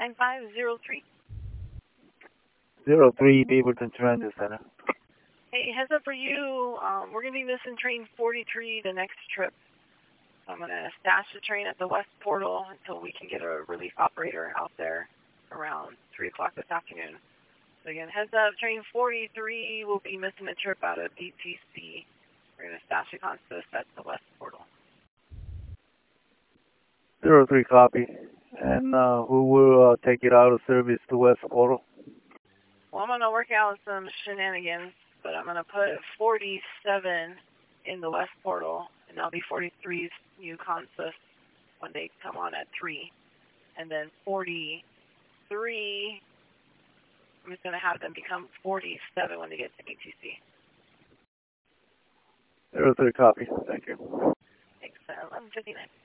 9503. 03 Beaverton Transit Center. Hey, heads up for you. We're going to be missing train 43 the next trip. I'm going to stash the train at the west portal until we can get a relief operator out there around 3 o'clock this afternoon. So again, heads up, train 43 will be missing a trip out of DTC. We're going to stash the consist at the west portal. 03 copy. And who will take it out of service to West Portal? Well, I'm going to work out some shenanigans, but I'm going to put 47 in the west portal, and that'll be 43's new consist when they come on at 3. And then 43, I'm just going to have them become 47 when they get to DTC. 03 copy. Thank you. Thanks, 11:59.